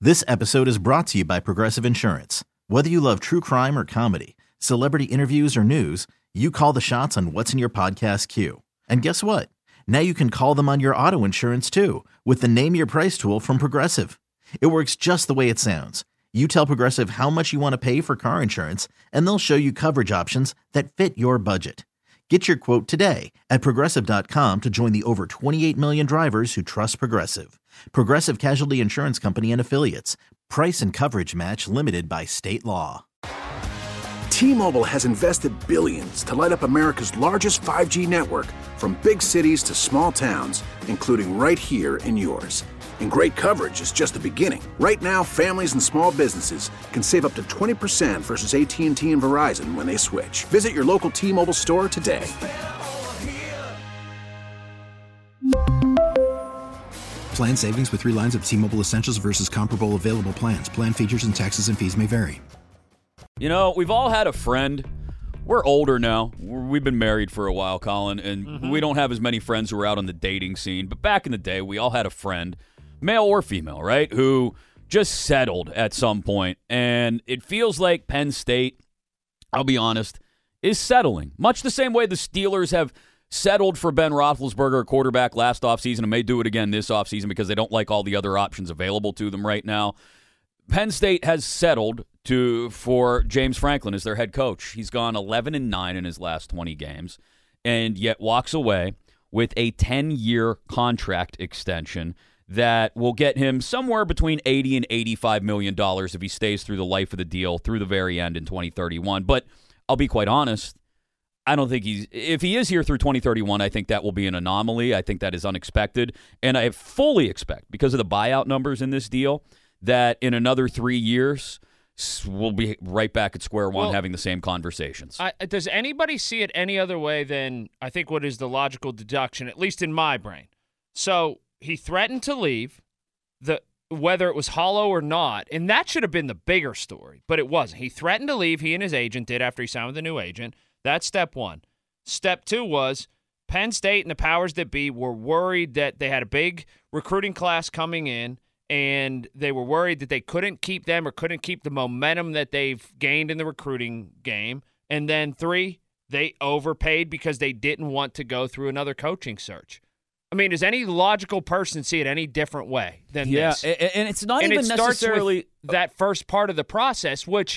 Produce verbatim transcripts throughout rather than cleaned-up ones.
This episode is brought to you by Progressive Insurance. Whether you love true crime or comedy, celebrity interviews or news, you call the shots on what's in your podcast queue. And guess what? Now you can call them on your auto insurance too with the Name Your Price tool from Progressive. It works just the way it sounds. You tell Progressive how much you want to pay for car insurance, and they'll show you coverage options that fit your budget. Get your quote today at Progressive dot com to join the over twenty-eight million drivers who trust Progressive. Progressive Casualty Insurance Company and Affiliates. Price and coverage match limited by state law. T-Mobile has invested billions to light up America's largest five G network, from big cities to small towns, including right here in yours. And great coverage is just the beginning. Right now, families and small businesses can save up to twenty percent versus A T and T and Verizon when they switch. Visit your local T-Mobile store today. Plan savings with three lines of T-Mobile Essentials versus comparable available plans. Plan features and taxes and fees may vary. You know, we've all had a friend. We're older now. We've been married for a while, Colin, and mm-hmm. we don't have as many friends who are out on the dating scene. But back in the day, we all had a friend, male or female, right, who just settled at some point. And it feels like Penn State, I'll be honest, is settling. Much the same way the Steelers have settled for Ben Roethlisberger, a quarterback, last offseason, and may do it again this offseason because they don't like all the other options available to them right now. Penn State has settled to for James Franklin as their head coach. He's gone eleven and nine in his last twenty games, and yet walks away with a ten-year contract extension that will get him somewhere between eighty and eighty-five million dollars if he stays through the life of the deal through the very end in twenty thirty-one. But I'll be quite honest, I don't think he's – if he is here through twenty thirty-one, I think that will be an anomaly. I think that is unexpected. And I fully expect, because of the buyout numbers in this deal, that in another three years we'll be right back at square one, well, having the same conversations. I, does anybody see it any other way than I think what is the logical deduction, at least in my brain? So he threatened to leave, the whether it was hollow or not, and that should have been the bigger story, but it wasn't. He threatened to leave. He and his agent did after he signed with a new agent. That's step one. Step two was Penn State and the powers that be were worried that they had a big recruiting class coming in, and they were worried that they couldn't keep them or couldn't keep the momentum that they've gained in the recruiting game. And then three, they overpaid because they didn't want to go through another coaching search. I mean, does any logical person see it any different way than yeah, this? Yeah, and it's not and even it starts necessarily with that first part of the process, which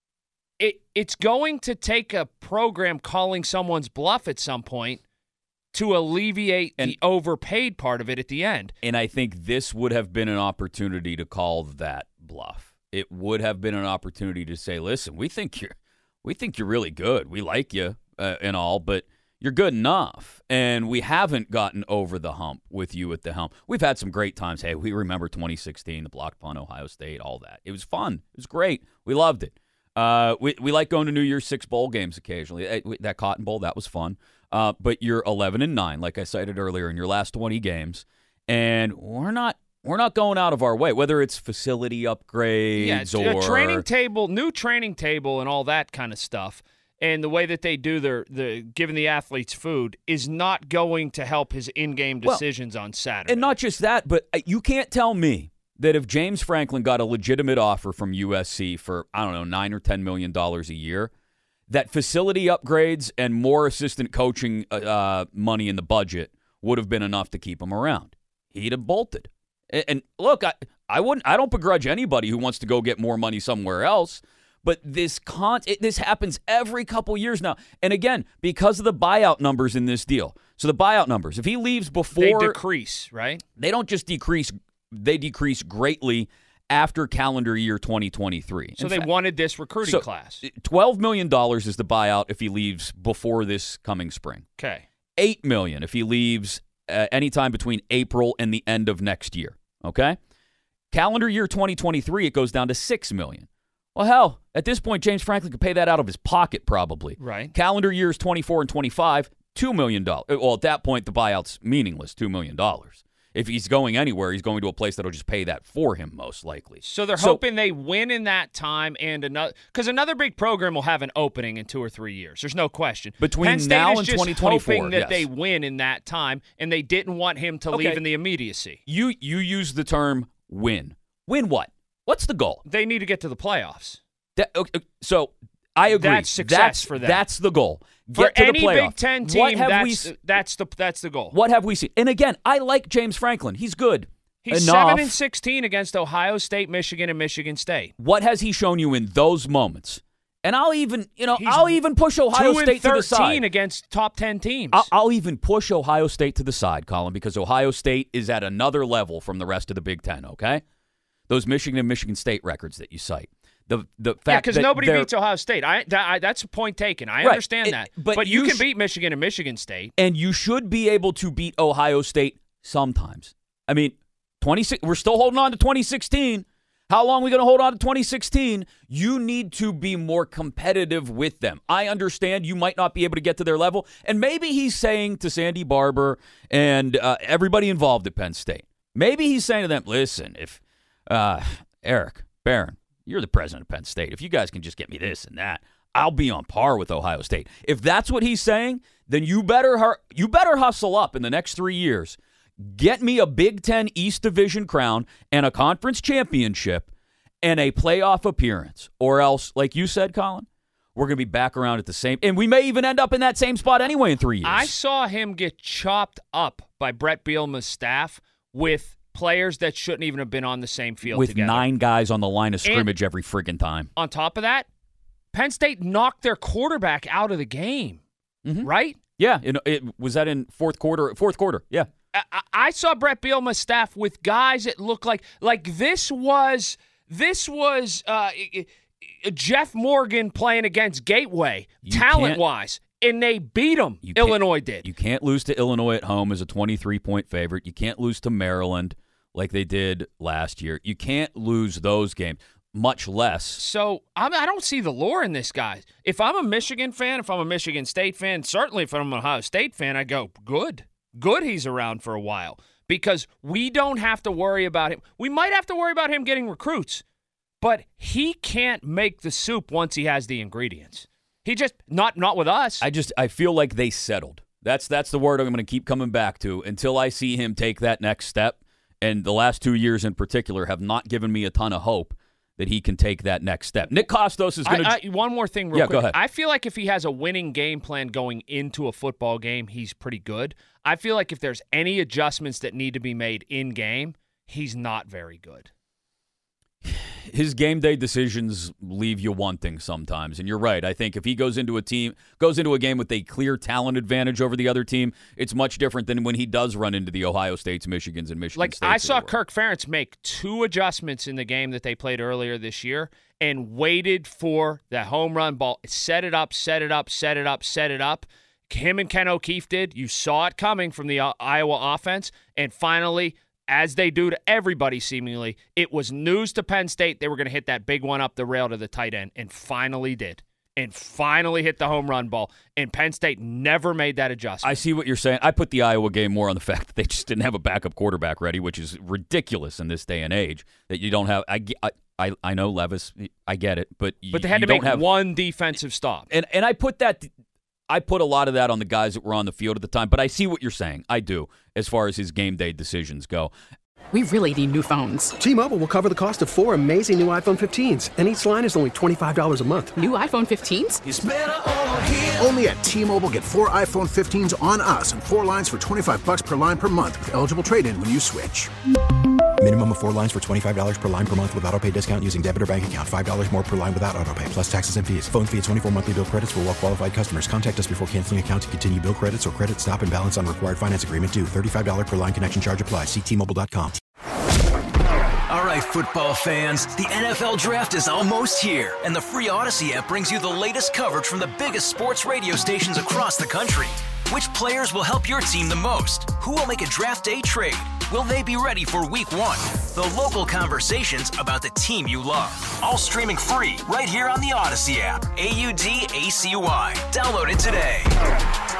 it it's going to take a program calling someone's bluff at some point to alleviate and, the overpaid part of it at the end. And I think this would have been an opportunity to call that bluff. It would have been an opportunity to say, listen, we think you're we think you're really good. We like you uh, and all, but you're good enough. And we haven't gotten over the hump with you at the helm. We've had some great times. Hey, we remember twenty sixteen, the blocked punt, Ohio State, all that. It was fun. It was great. We loved it. Uh, we we like going to New Year's Six bowl games occasionally. That Cotton Bowl, that was fun. Uh, but you're eleven and nine, like I cited earlier, in your last twenty games, and we're not we're not going out of our way. Whether it's facility upgrades yeah, or a training table, new training table, and all that kind of stuff, and the way that they do their the giving the athletes food is not going to help his in-game decisions well, on Saturday. And not just that, but you can't tell me that if James Franklin got a legitimate offer from U S C for, I don't know, nine or ten million dollars a year, that facility upgrades and more assistant coaching uh, money in the budget would have been enough to keep him around. He'd have bolted. And, and look, I, I wouldn't. I don't begrudge anybody who wants to go get more money somewhere else. But this con- it, this happens every couple years now. And again, because of the buyout numbers in this deal. So the buyout numbers, if he leaves before, they decrease, right? They don't just decrease. They decrease greatly after calendar year twenty twenty-three. So In they fact, wanted this recruiting so class. twelve million dollars is the buyout if he leaves before this coming spring. Okay. eight million dollars if he leaves uh, anytime between April and the end of next year. Okay? Calendar year twenty twenty-three, it goes down to six million dollars. Well, hell, at this point, James Franklin could pay that out of his pocket probably. Right. Calendar years twenty-four and twenty-five, two million dollars. Well, at that point, the buyout's meaningless, two million dollars. If he's going anywhere, he's going to a place that'll just pay that for him, most likely. So they're so, hoping they win in that time, and another because another big program will have an opening in two or three years. There's no question. Between Penn State now is and just twenty twenty-four, hoping that yes. they win in that time, and they didn't want him to okay. leave in the immediacy. You you use the term win. Win what? What's the goal? They need to get to the playoffs. That, okay, so I agree. That's success that's, for them. That's the goal. Get For to any the playoffs. Big Ten team, what have that's, we, that's, the, that's the goal. What have we seen? And again, I like James Franklin. He's good. He's Enough. seven and sixteen against Ohio State, Michigan, and Michigan State. What has he shown you in those moments? And I'll even, you know, He's I'll even push Ohio State to the side. two and thirteen against top ten teams. I'll, I'll even push Ohio State to the side, Colin, because Ohio State is at another level from the rest of the Big Ten, okay? Those Michigan and Michigan State records that you cite. The the fact yeah, because that nobody they're- beats Ohio State. I, that, I That's a point taken. I Right. understand It- that. but But, you, you can sh- beat Michigan and Michigan State. And you should be able to beat Ohio State sometimes. I mean, twenty-six we're still holding on to twenty sixteen. How long are we going to hold on to twenty sixteen? You need to be more competitive with them. I understand you might not be able to get to their level, and maybe he's saying to Sandy Barber and uh, everybody involved at Penn State, maybe he's saying to them, listen, if uh, Eric Barron, you're the president of Penn State, if you guys can just get me this and that, I'll be on par with Ohio State. If that's what he's saying, then you better hu- you better hustle up in the next three years. Get me a Big Ten East Division crown and a conference championship and a playoff appearance. Or else, like you said, Colin, we're going to be back around at the same, and we may even end up in that same spot anyway in three years. I saw him get chopped up by Brett Bielema's staff with players that shouldn't even have been on the same field with together. nine guys on the line of And- scrimmage every friggin' time. On top of that, Penn State knocked their quarterback out of the game, Mhm. right? Yeah, it, it was that in fourth quarter. Fourth quarter, yeah. I, I saw Brett Bielema's staff with guys that looked like like this was this was uh, Jeff Morgan playing against Gateway, You talent wise, and they beat them. You can't- Illinois did. You can't lose to Illinois at home as a twenty-three point favorite. You can't lose to Maryland like they did last year. You can't lose those games, much less. So I'm, I don't see the lore in this, guy. If I'm a Michigan fan, if I'm a Michigan State fan, certainly if I'm an Ohio State fan, I go, good. Good he's around for a while because we don't have to worry about him. We might have to worry about him getting recruits, but he can't make the soup once he has the ingredients. He just, not not with us. I just I feel like they settled. That's that's the word I'm going to keep coming back to until I see him take that next step. And the last two years in particular have not given me a ton of hope that he can take that next step. Nick Kostos is going I, to. I, one more thing real Yeah, quick. go ahead. I feel like if he has a winning game plan going into a football game, he's pretty good. I feel like if there's any adjustments that need to be made in game, he's not very good. His game day decisions leave you wanting sometimes, and you're right. I think if he goes into a team, goes into a game with a clear talent advantage over the other team, it's much different than when he does run into the Ohio States, Michigans, and Michigan Like States. I of the saw world. Kirk Ferentz make two adjustments in the game that they played earlier this year and waited for the home run ball. Set it up, set it up, set it up, set it up. Him and Ken O'Keefe did. You saw it coming from the uh, Iowa offense, and finally, as they do to everybody seemingly, it was news to Penn State they were going to hit that big one up the rail to the tight end, and finally did. And finally hit the home run ball. And Penn State never made that adjustment. I see what you're saying. I put the Iowa game more on the fact that they just didn't have a backup quarterback ready, which is ridiculous in this day and age. That you don't have. I, I, I know Levis. I get it, but you, but they had you to don't make have, one defensive stop. And and I put that. I put a lot of that on the guys that were on the field at the time. But I see what you're saying. I do, as far as his game day decisions go. We really need new phones. T-Mobile will cover the cost of four amazing new iPhone fifteens, and each line is only twenty-five dollars a month. New iPhone fifteens? It's better over here. Only at T-Mobile, get four iPhone fifteens on us and four lines for twenty-five bucks per line per month with eligible trade-in when you switch. Minimum of four lines for twenty-five dollars per line per month with autopay discount using debit or bank account. five dollars more per line without autopay, plus taxes and fees. Phone fee at twenty-four monthly bill credits for well-qualified customers. Contact us before canceling account to continue bill credits or credit stop and balance on required finance agreement due. thirty-five dollars per line connection charge applies. See T Mobile dot com. All right, football fans, the N F L Draft is almost here, and the free Odyssey app brings you the latest coverage from the biggest sports radio stations across the country. Which players will help your team the most? Who will make a draft day trade? Will they be ready for week one? The local conversations about the team you love. All streaming free right here on the Odyssey app. A U D A C Y. Download it today.